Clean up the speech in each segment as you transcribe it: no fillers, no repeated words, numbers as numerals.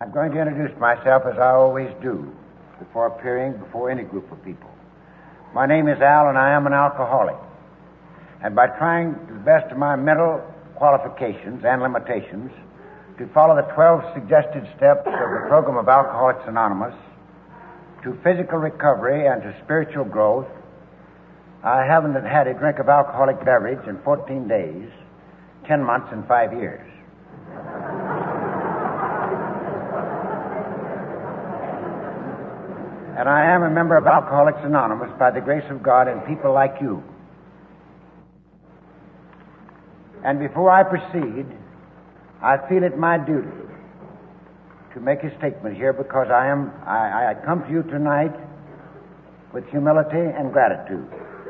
I'm going to introduce myself as I always do before appearing before any group of people. My name is Al, and I am an alcoholic. And by trying to the best of my mental qualifications and limitations to follow the 12 suggested steps of the program of Alcoholics Anonymous to physical recovery and to spiritual growth, I haven't had a drink of alcoholic beverage in 14 days, 10 months, and 5 years. And I am a member of Alcoholics Anonymous by the grace of God and people like you. And before I proceed, I feel it my duty to make a statement here because I come to you tonight with humility and gratitude.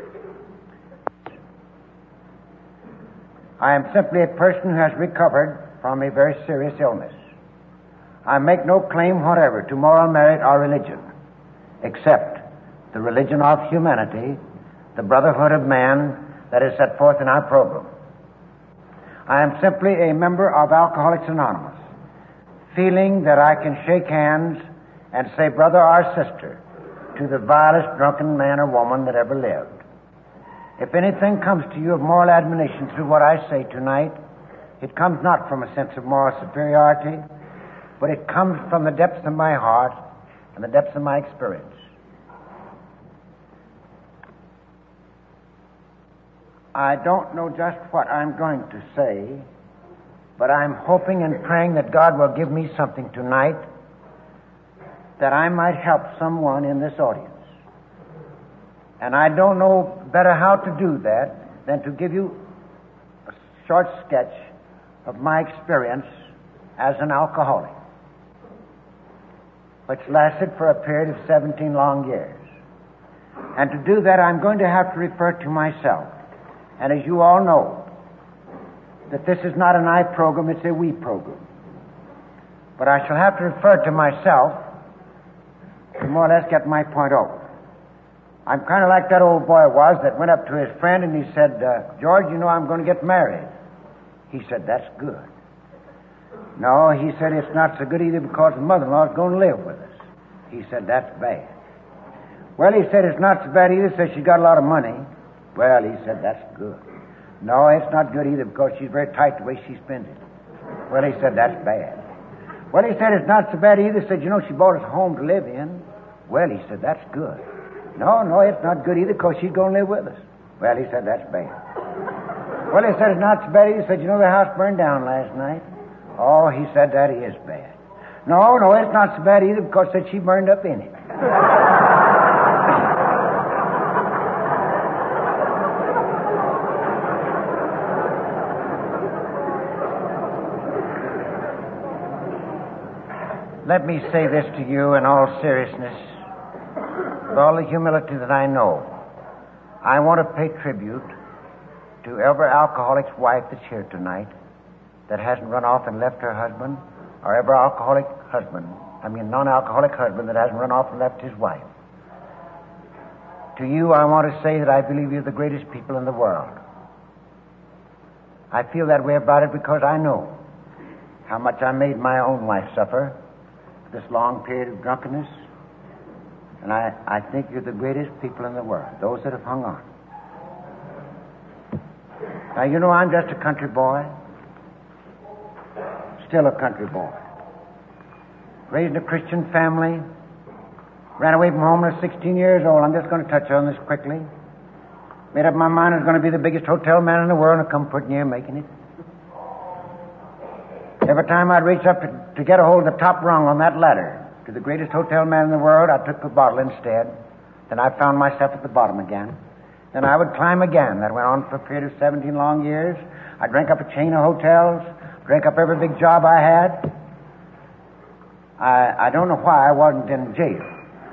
I am simply a person who has recovered from a very serious illness. I make no claim whatever to moral merit or religion, except the religion of humanity, the brotherhood of man that is set forth in our program. I am simply a member of Alcoholics Anonymous, feeling that I can shake hands and say brother or sister to the vilest drunken man or woman that ever lived. If anything comes to you of moral admonition through what I say tonight, it comes not from a sense of moral superiority, but it comes from the depths of my heart and the depths of my experience. I don't know just what I'm going to say, but I'm hoping and praying that God will give me something tonight that I might help someone in this audience. And I don't know better how to do that than to give you a short sketch of my experience as an alcoholic, which lasted for a period of 17 long years. And to do that, I'm going to have to refer to myself. And as you all know, that this is not an I program, it's a we program. But I shall have to refer to myself to more or less get my point over. I'm kind of like that old boy was that went up to his friend and he said, George, you know I'm going to get married. He said, that's good. No, he said, it's not so good either because the mother-in-law is going to live with us. He said, that's bad. Well, he said, it's not so bad either, says she's got a lot of money. Well, he said, that's good. No, it's not good either because she's very tight the way she spends it. Well, he said, that's bad. Well, he said, it's not so bad either, said, you know, she bought us a home to live in. Well, he said, that's good. No, it's not good either because she's going to live with us. Well, he said, that's bad. Well, he said, it's not so bad either, said, you know, the house burned down last night. Oh, he said, that is bad. No, it's not so bad either because said she burned up in it. Let me say this to you in all seriousness, with all the humility that I know. I want to pay tribute to every alcoholic's wife that's here tonight that hasn't run off and left her husband, or every non-alcoholic husband that hasn't run off and left his wife. To you, I want to say that I believe you're the greatest people in the world. I feel that way about it because I know how much I made my own wife suffer this long period of drunkenness, and I think you're the greatest people in the world, those that have hung on. Now, you know, I'm just a country boy, still a country boy, raised in a Christian family, ran away from home when I was 16 years old. I'm just going to touch on this quickly. Made up my mind I was going to be the biggest hotel man in the world, and I come pretty near making it. Every time I'd reach up to get a hold of the top rung on that ladder to the greatest hotel man in the world, I took the bottle instead. Then I found myself at the bottom again. Then I would climb again. That went on for a period of 17 long years. I drank up a chain of hotels, drank up every big job I had. I don't know why I wasn't in jail.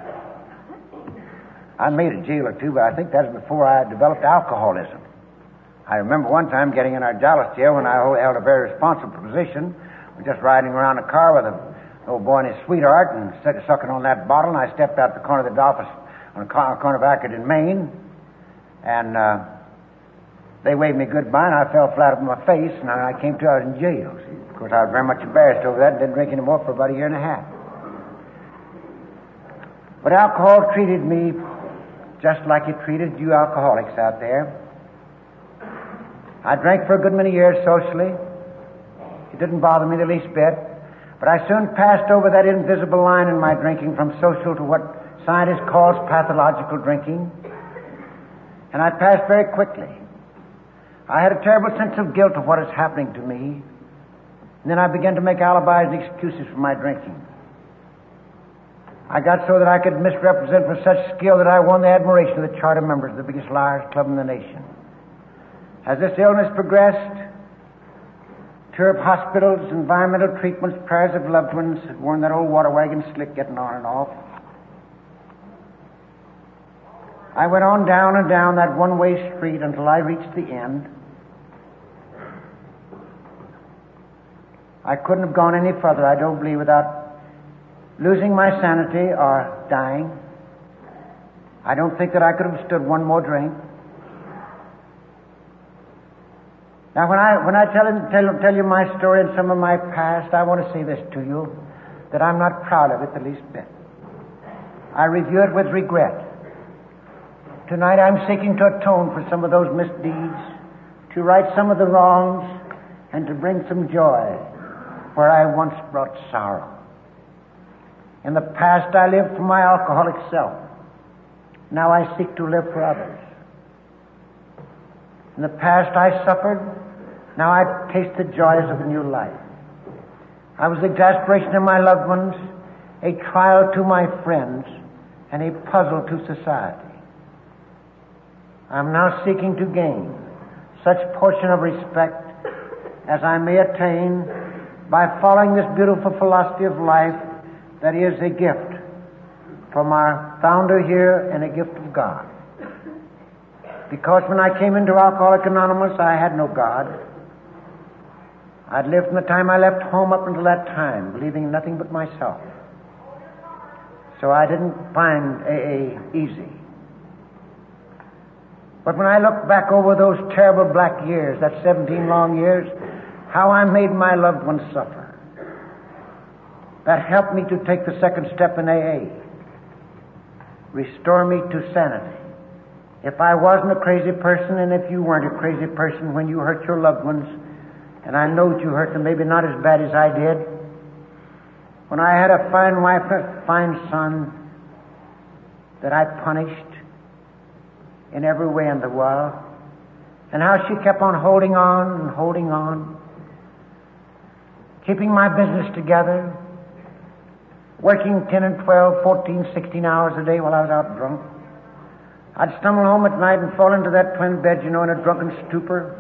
I made a jail or two, but I think that was before I developed alcoholism. I remember one time getting in our Dallas jail when I held a very responsible position. We're just riding around a car with an old boy and his sweetheart and sucking on that bottle, and I stepped out the corner of the office on the corner of Acard in Maine, and They waved me goodbye, and I fell flat on my face, and I came to, I was in jail. See? Of course, I was very much embarrassed over that and didn't drink anymore for about a year and a half. But alcohol treated me just like it treated you alcoholics out there. I drank for a good many years socially. It didn't bother me the least bit. But I soon passed over that invisible line in my drinking from social to what scientists call pathological drinking. And I passed very quickly. I had a terrible sense of guilt of what is happening to me. And then I began to make alibis and excuses for my drinking. I got so that I could misrepresent with such skill that I won the admiration of the charter members of the biggest liars club in the nation. As this illness progressed, tour of hospitals, environmental treatments, prayers of loved ones, had worn that old water wagon slick getting on and off. I went on down and down that one-way street until I reached the end. I couldn't have gone any further, I don't believe, without losing my sanity or dying. I don't think that I could have stood one more drink. Now, when I tell you my story and some of my past, I want to say this to you, that I'm not proud of it the least bit. I review it with regret. Tonight I'm seeking to atone for some of those misdeeds, to right some of the wrongs, and to bring some joy where I once brought sorrow. In the past I lived for my alcoholic self. Now I seek to live for others. In the past I suffered. Now I taste the joys of a new life. I was the exasperation of my loved ones, a trial to my friends, and a puzzle to society. I'm now seeking to gain such portion of respect as I may attain by following this beautiful philosophy of life that is a gift from our founder here and a gift of God. Because when I came into Alcoholics Anonymous, I had no God. I'd lived from the time I left home up until that time, believing in nothing but myself. So I didn't find AA easy. But when I look back over those terrible black years, that 17 long years, how I made my loved ones suffer. That helped me to take the second step in AA. Restore me to sanity. If I wasn't a crazy person, and if you weren't a crazy person when you hurt your loved ones, and I know that you hurt them, maybe not as bad as I did. When I had a fine wife, a fine son, that I punished in every way in the world, and how she kept on holding on, keeping my business together, working 10 and 12, 14, 16 hours a day while I was out drunk. I'd stumble home at night and fall into that twin bed, in a drunken stupor.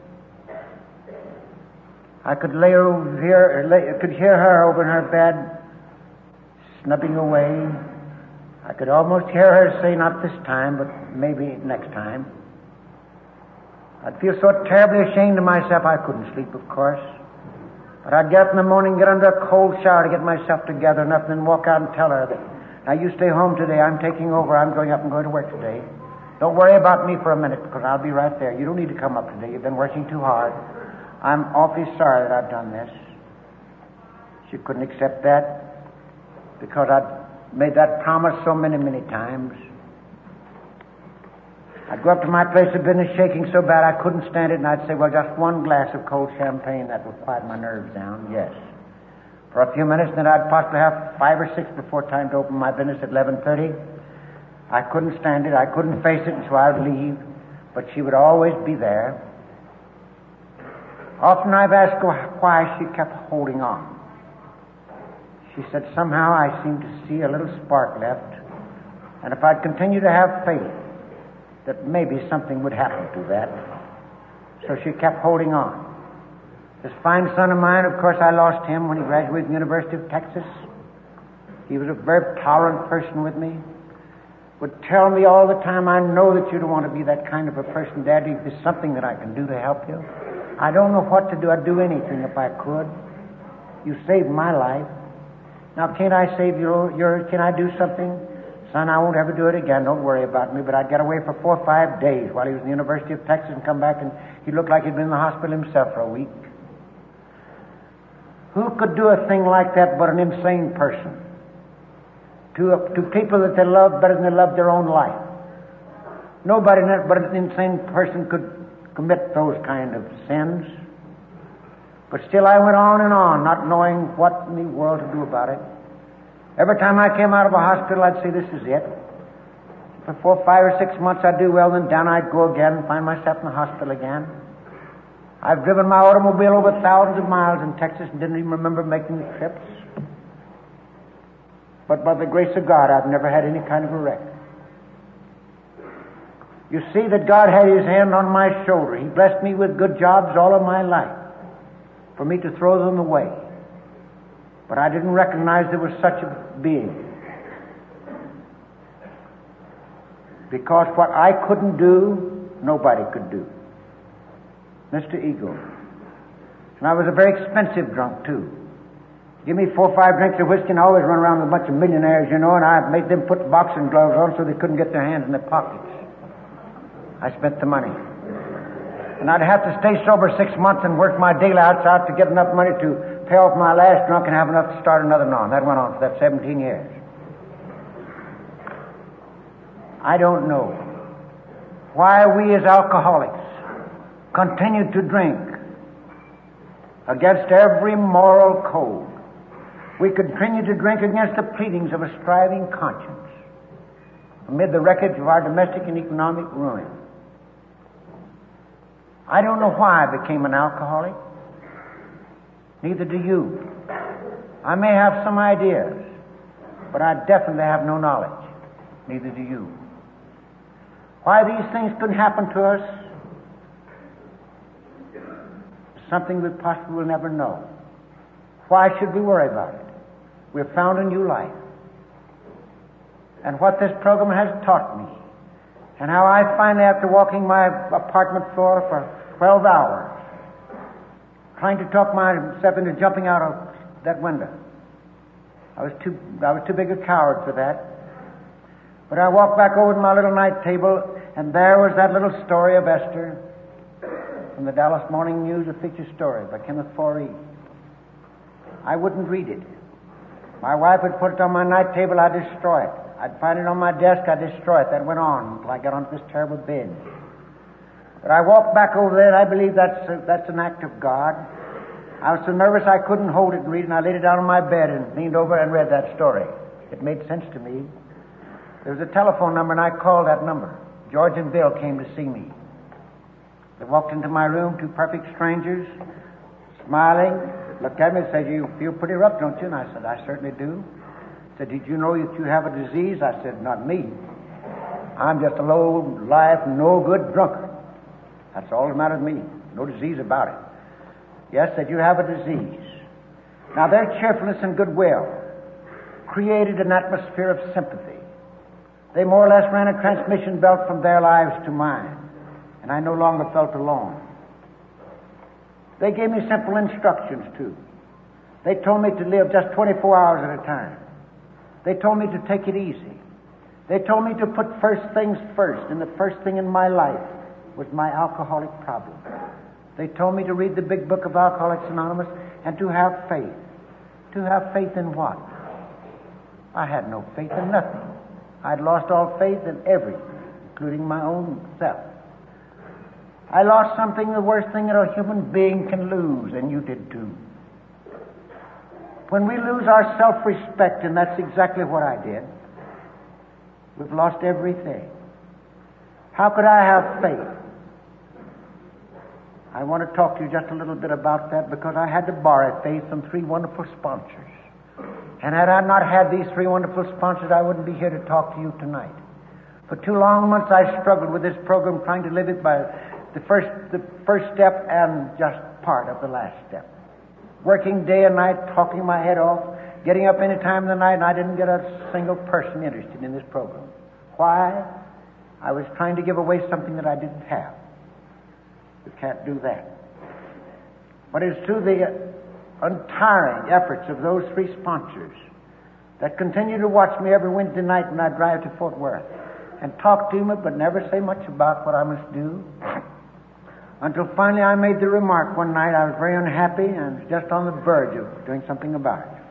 I could hear her over in her bed, snubbing away. I could almost hear her say, "Not this time, but maybe next time." I'd feel so terribly ashamed of myself I couldn't sleep, of course. But I'd get up in the morning, get under a cold shower to get myself together enough, and then walk out and tell her that, "Now you stay home today. I'm taking over. I'm going up and going to work today. Don't worry about me for a minute, because I'll be right there. You don't need to come up today. You've been working too hard. I'm awfully sorry that I've done this." She couldn't accept that because I'd made that promise so many, many times. I'd go up to my place of business shaking so bad I couldn't stand it, and I'd say, "Well, just one glass of cold champagne, that will quiet my nerves down." Yes. For a few minutes, then I'd possibly have 5 or 6 before time to open my business at 11:30. I couldn't stand it. I couldn't face it, and so I would leave. But she would always be there. Often I've asked her why she kept holding on. She said, "Somehow I seemed to see a little spark left, and if I'd continue to have faith, that maybe something would happen to that." So she kept holding on. This fine son of mine, of course, I lost him when he graduated from the University of Texas. He was a very tolerant person with me. Would tell me all the time, "I know that you don't want to be that kind of a person, Daddy. If there's something that I can do to help you, I don't know what to do. I'd do anything if I could. You saved my life. Now, can't I save yours? Can I do something son, I won't ever do it again. Don't worry about me. But I'd get away for 4 or 5 days while he was in the University of Texas and come back, and he looked like he'd been in the hospital himself for a week. Who could do a thing like that but an insane person? To people that they love better than they love their own life. Nobody but an insane person could commit those kind of sins. But still I went on and on, not knowing what in the world to do about it. Every time I came out of a hospital, I'd say, this is it. For 4, 5, or 6 months I'd do well, then down I'd go again and find myself in the hospital again. I've driven my automobile over thousands of miles in Texas and didn't even remember making the trips. But by the grace of God, I've never had any kind of a wreck. You see that God had His hand on my shoulder. He blessed me with good jobs all of my life for me to throw them away. But I didn't recognize there was such a being. Because what I couldn't do, nobody could do. Mr. Eagle. And I was a very expensive drunk, too. Give me 4 or 5 drinks of whiskey and I always run around with a bunch of millionaires, and I made them put boxing gloves on so they couldn't get their hands in their pockets. I spent the money. And I'd have to stay sober 6 months and work my daylights out to get enough money to pay off my last drunk and have enough to start another non. That went on for that 17 years. I don't know why we as alcoholics continue to drink against every moral code. We continue to drink against the pleadings of a striving conscience amid the wreckage of our domestic and economic ruin. I don't know why I became an alcoholic. Neither do you. I may have some ideas, but I definitely have no knowledge. Neither do you. Why these things couldn't happen to us is something we possibly will never know. Why should we worry about it? We've found a new life. And what this program has taught me, and how I finally, after walking my apartment floor for 12 hours, trying to talk myself into jumping out of that window. I was too big a coward for that. But I walked back over to my little night table, and there was that little story of Esther from the Dallas Morning News, a feature story by Kenneth Foree. I wouldn't read it. My wife would put it on my night table, I'd destroy it. I'd find it on my desk, I'd destroy it. That went on until I got onto this terrible binge. But I walked back over there, and I believe that's an act of God. I was so nervous I couldn't hold it and read it, and I laid it down on my bed and leaned over and read that story. It made sense to me. There was a telephone number, and I called that number. George and Bill came to see me. They walked into my room, 2 perfect strangers, smiling, looked at me and said, "You feel pretty rough, don't you?" And I said, "I certainly do." They said, "Did you know that you have a disease?" I said, "Not me. I'm just a low-life, no-good drunkard. That's all that matters to me. No disease about it." "Yes," said, "you have a disease." Now, their cheerfulness and goodwill created an atmosphere of sympathy. They more or less ran a transmission belt from their lives to mine, and I no longer felt alone. They gave me simple instructions, too. They told me to live just 24 hours at a time. They told me to take it easy. They told me to put first things first, and the first thing in my life was my alcoholic problem. They told me to read the big book of Alcoholics Anonymous and to have faith. To have faith in what? I had no faith in nothing. I'd lost all faith in everything, including my own self. I lost something, the worst thing that a human being can lose, and you did too. When we lose our self-respect, and that's exactly what I did, we've lost everything. How could I have faith? I want to talk to you just a little bit about that, because I had to borrow faith from 3 wonderful sponsors. And had I not had these 3 wonderful sponsors, I wouldn't be here to talk to you tonight. For 2 long months I struggled with this program, trying to live it by the first step and just part of the last step. Working day and night, talking my head off, getting up any time of the night, and I didn't get a single person interested in this program. Why? I was trying to give away something that I didn't have. You can't do that. But it's through the untiring efforts of those 3 sponsors that continue to watch me every Wednesday night when I drive to Fort Worth and talk to me but never say much about what I must do. Until finally I made the remark one night. I was very unhappy and was just on the verge of doing something about it.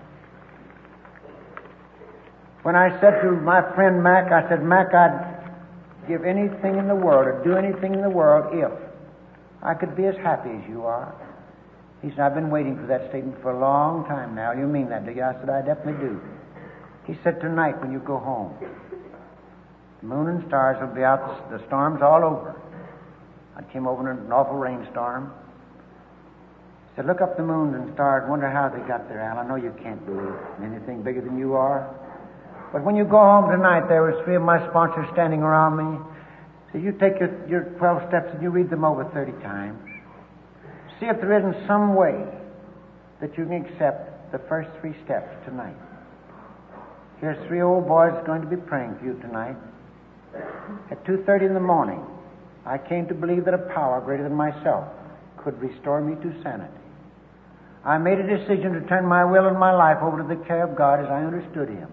When I said to my friend Mac, I said, Mac, I'd give anything in the world or do anything in the world if I could be as happy as you are. He said, I've been waiting for that statement for a long time now. You mean that, do you? I said, I definitely do. He said, tonight when you go home, the moon and stars will be out, the storm's all over. I came over in an awful rainstorm. He said, look up the moon and stars, wonder how they got there, Al. I know you can't believe in anything bigger than you are. But when you go home tonight, there was 3 of my sponsors standing around me. So you take your 12 steps and you read them over 30 times. See if there isn't some way that you can accept the first 3 steps tonight. Here's 3 old boys going to be praying for you tonight. At 2:30 in the morning, I came to believe that a power greater than myself could restore me to sanity. I made a decision to turn my will and my life over to the care of God as I understood Him.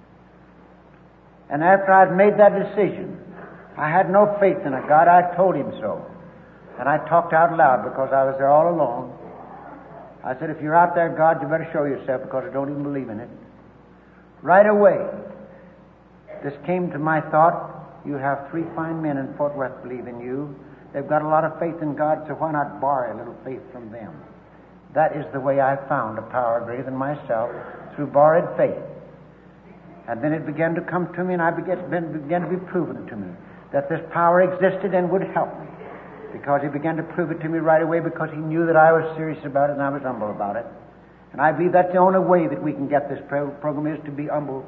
And after I'd made that decision, I had no faith in a God. I told Him so. And I talked out loud because I was there all alone. I said, if you're out there, God, you better show yourself because I don't even believe in it. Right away, this came to my thought. You have 3 fine men in Fort Worth believe in you. They've got a lot of faith in God, so why not borrow a little faith from them? That is the way I found a power greater than myself, through borrowed faith. And then it began to come to me, and I began to be proven to me that this power existed and would help me. Because He began to prove it to me right away, because He knew that I was serious about it and I was humble about it. And I believe that's the only way that we can get this program, is to be humble.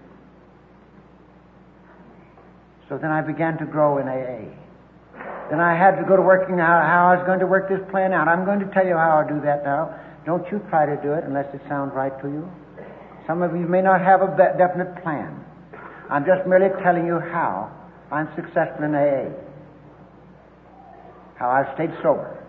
So then I began to grow in AA. Then I had to go to working out how I was going to work this plan out. I'm going to tell you how I'll do that now. Don't you try to do it unless it sounds right to you. Some of you may not have a definite plan. I'm just merely telling you how I'm successful in AA. How I've stayed sober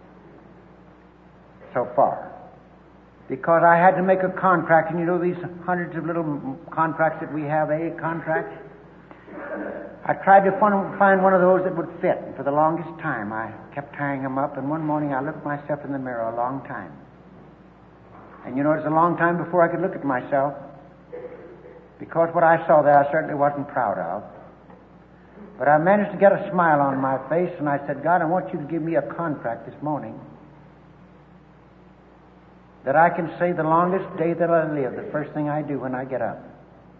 so far. Because I had to make a contract, and you know these hundreds of little contracts that we have, AA contracts? I tried to find one of those that would fit, and for the longest time I kept tying them up, and one morning I looked myself in the mirror a long time. And you know, it was a long time before I could look at myself, because what I saw there I certainly wasn't proud of. But I managed to get a smile on my face, and I said, God, I want you to give me a contract this morning that I can say the longest day that I live, the first thing I do when I get up.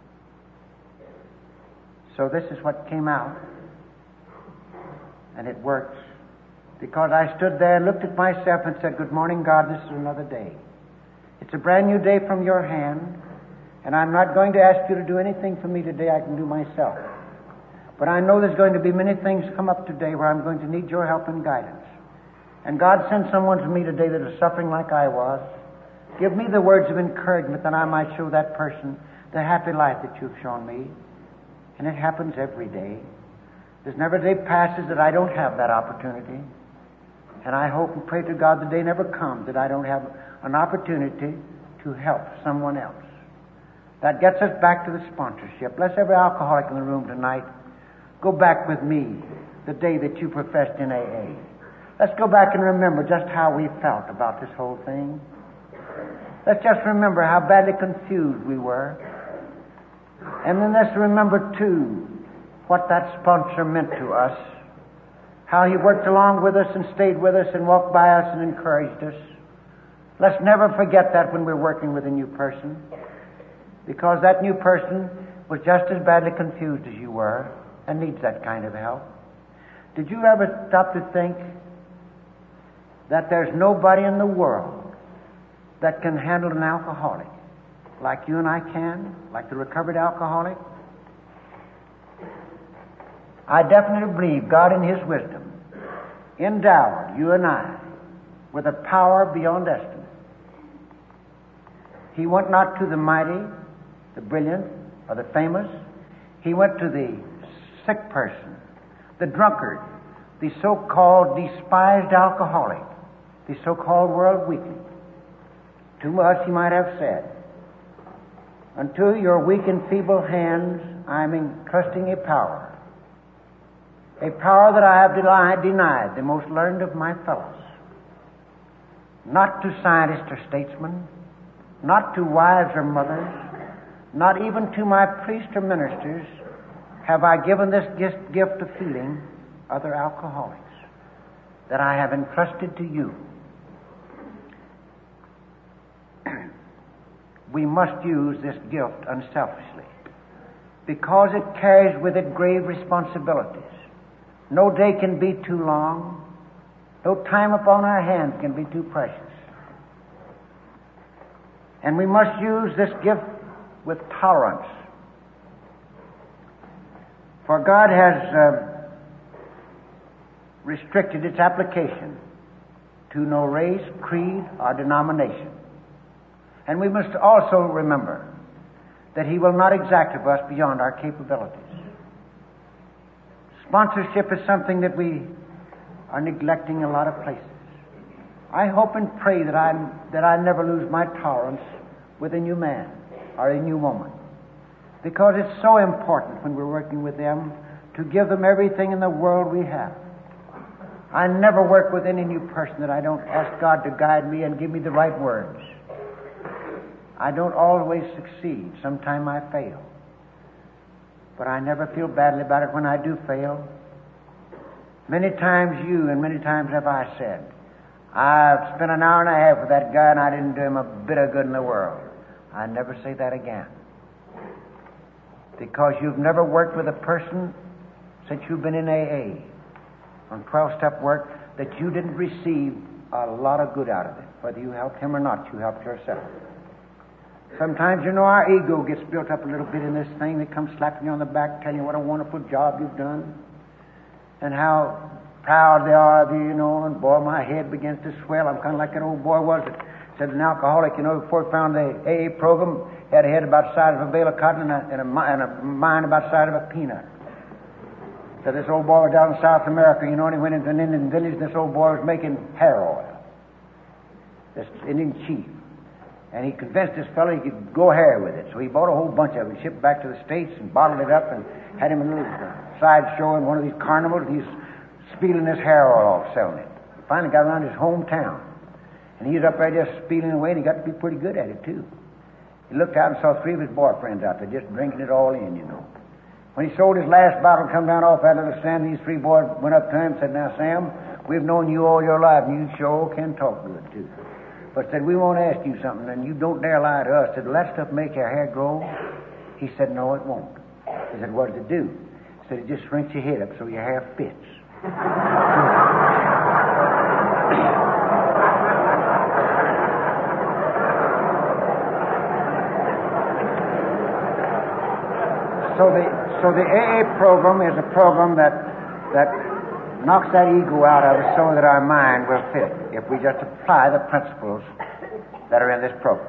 So this is what came out, and it works. Because I stood there and looked at myself and said, good morning, God, this is another day. It's a brand new day from your hand, and I'm not going to ask you to do anything for me today I can do myself. But I know there's going to be many things come up today where I'm going to need your help and guidance. And God sent someone to me today that is suffering like I was. Give me the words of encouragement that I might show that person the happy life that you've shown me. And it happens every day. There's never a day passes that I don't have that opportunity. And I hope and pray to God the day never comes that I don't have an opportunity to help someone else. That gets us back to the sponsorship. Bless every alcoholic in the room tonight. Go back with me the day that you professed in AA. Let's go back and remember just how we felt about this whole thing. Let's just remember how badly confused we were. And then let's remember, too, what that sponsor meant to us. How he worked along with us and stayed with us and walked by us and encouraged us. Let's never forget that when we're working with a new person. Because that new person was just as badly confused as you were and needs that kind of help. Did you ever stop to think that there's nobody in the world that can handle an alcoholic like you and I can, like the recovered alcoholic? I definitely believe God in His wisdom endowed you and I with a power beyond estimate. He went not to the mighty, the brilliant, or the famous. He went to the sick person, the drunkard, the so-called despised alcoholic, the so-called world weakling. To us, he might have said, Unto your weak and feeble hands I am entrusting a power that I have denied the most learned of my fellows. Not to scientists or statesmen, not to wives or mothers, not even to my priests or ministers have I given this gift of feeling, other alcoholics, that I have entrusted to you. We must use this gift unselfishly, because it carries with it grave responsibilities. No day can be too long. No time upon our hands can be too precious. And we must use this gift with tolerance. For God has restricted its application to no race, creed, or denomination. And we must also remember that He will not exact of us beyond our capabilities. Sponsorship is something that we are neglecting a lot of places. I hope and pray that I never lose my tolerance with a new man or a new woman, because it's so important when we're working with them to give them everything in the world we have. I never work with any new person that I don't ask God to guide me and give me the right words. I don't always succeed. Sometimes I fail. But I never feel badly about it when I do fail. Many times you and many times have I said, I've spent an hour and a half with that guy and I didn't do him a bit of good in the world. I never say that again. Because you've never worked with a person since you've been in AA on 12-step work that you didn't receive a lot of good out of it. Whether you helped him or not, you helped yourself. Sometimes, our ego gets built up a little bit in this thing. They come slapping you on the back, telling you what a wonderful job you've done, and how proud they are of you, and boy, my head begins to swell. I'm kind of like that old boy was that said an alcoholic, before he found the AA program, he had a head about the size of a bale of cotton and a mind about the size of a peanut. So this old boy was down in South America, and he went into an Indian village, and this old boy was making hair oil. This Indian chief. And he convinced this fellow he could grow hair with it. So he bought a whole bunch of it, shipped back to the States, and bottled it up, and had him in a little sideshow in one of these carnivals, and he's spieling this hair oil off, selling it. He finally got around his hometown. And he was up there just spieling away, and he got to be pretty good at it, too. He looked out and saw 3 of his boyfriends out there just drinking it all in, When he sold his last bottle, come down off that little stand, these 3 boys went up to him and said, "Now, Sam, we've known you all your life, and you sure can talk good, too. But said, we won't ask you something, and you don't dare lie to us." Said, "Will that stuff make your hair grow?" He said, "No, it won't." He said, "What does it do?" He said, "It just shrinks your head up so your hair fits." So the AA program is a program that knocks that ego out of us so that our mind will fit if we just apply the principles that are in this program.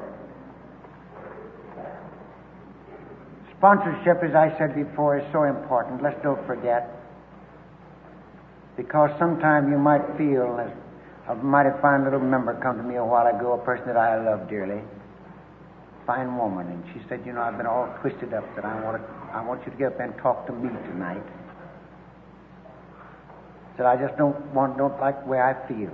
Sponsorship, as I said before, is so important. Let's don't forget. Because sometime you might feel, as a mighty fine little member come to me a while ago, a person that I love dearly, fine woman, and she said, "I've been all twisted up that I want you to get up and talk to me tonight." Said, "I just don't like the way I feel."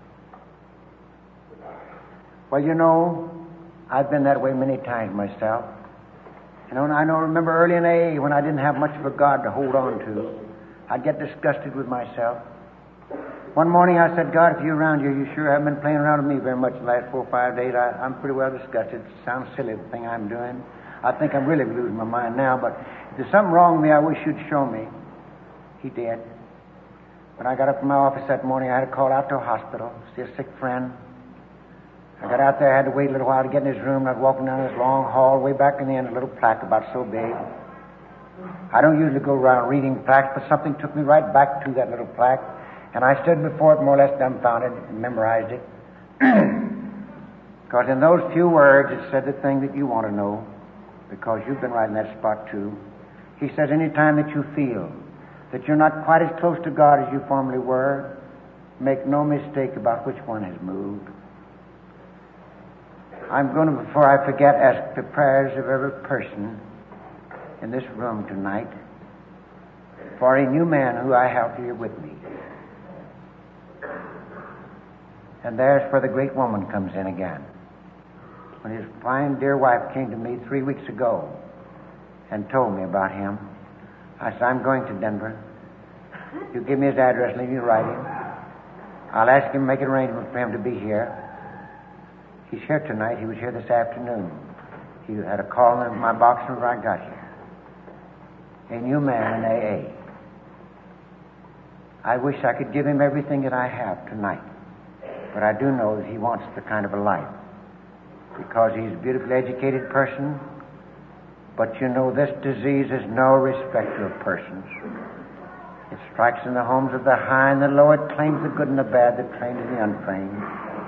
Well, I've been that way many times myself. And I remember early in AA when I didn't have much of a God to hold on to, I'd get disgusted with myself. One morning I said, "God, if you're around here, you sure haven't been playing around with me very much the last 4 or 5 days. I'm pretty well disgusted. It sounds silly, the thing I'm doing. I think I'm really losing my mind now, but if there's something wrong with me, I wish you'd show me." He did. When I got up from my office that morning, I had to call out to a hospital, see a sick friend. I got out there, I had to wait a little while to get in his room, and I was walking down this long hall, way back in the end, a little plaque about so big. I don't usually go around reading plaques, but something took me right back to that little plaque, and I stood before it more or less dumbfounded and memorized it. Because in those few words, it said the thing that you want to know, because you've been right in that spot too. He says, anytime that you feel that you're not quite as close to God as you formerly were, make no mistake about which one has moved. I'm going to, before I forget, ask the prayers of every person in this room tonight for a new man who I have here with me. And there's where the great woman comes in again. When his fine, dear wife came to me 3 weeks ago and told me about him, I said, I'm going to Denver. You give me his address, leave me write him. I'll ask him to make an arrangement for him to be here. He's here tonight. He was here this afternoon. He had a call in my box whenever I got here. A new man in AA. I wish I could give him everything that I have tonight. But I do know that he wants the kind of a life. Because he's a beautifully educated person. But you know, this disease is no respecter of persons. It strikes in the homes of the high and the low. It claims the good and the bad, the trained and the untrained.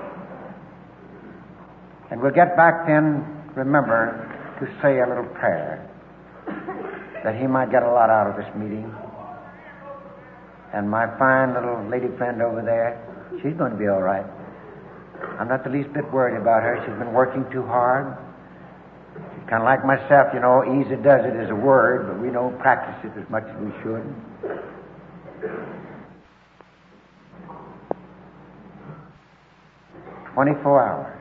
And we'll get back then, remember, to say a little prayer that he might get a lot out of this meeting. And my fine little lady friend over there, she's going to be all right. I'm not the least bit worried about her. She's been working too hard. She's kind of like myself, you know, easy does it is a word, but we don't practice it as much as we should. "24 hours.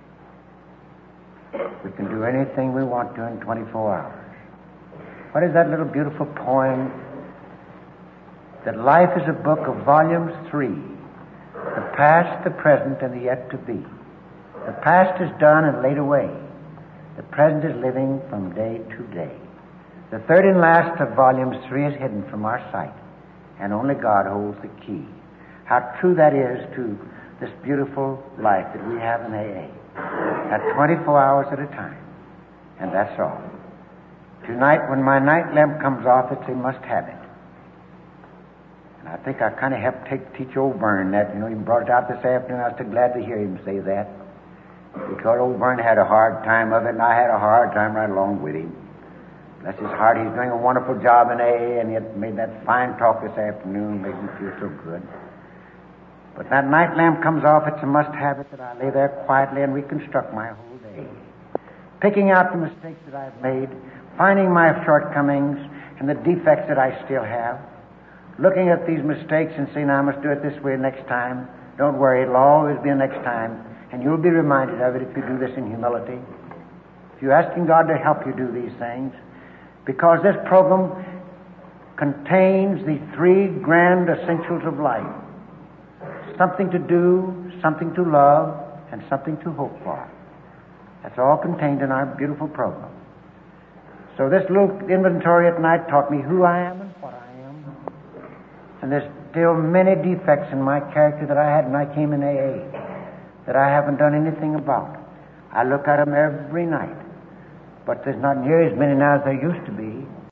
We can do anything we want to in 24 hours. What is that little beautiful poem? That life is a book of volumes 3. The past, the present, and the yet to be. The past is done and laid away. The present is living from day to day. The third and last of volumes 3 is hidden from our sight, and only God holds the key." How true that is to this beautiful life that we have in AA. At 24 hours at a time. And that's all. Tonight, when my night lamp comes off, it's a must-have it. And I think I kind of helped teach old Vern that. You know, he brought it out this afternoon. I was so glad to hear him say that. Because old Vern had a hard time of it, and I had a hard time right along with him. Bless his heart, he's doing a wonderful job in AA, and he had made that fine talk this afternoon, made me feel so good. But that night lamp comes off, it's a must-have it that I lay there quietly and reconstruct my whole day. Picking out the mistakes that I've made, finding my shortcomings and the defects that I still have, looking at these mistakes and saying, I must do it this way next time. Don't worry, it'll always be a next time, and you'll be reminded of it if you do this in humility. If you're asking God to help you do these things, because this program contains the 3 grand essentials of life. Something to do, something to love, and something to hope for. That's all contained in our beautiful program. So this little inventory at night taught me who I am and what I am. And there's still many defects in my character that I had when I came in AA that I haven't done anything about. I look at them every night. But there's not near as many now as there used to be.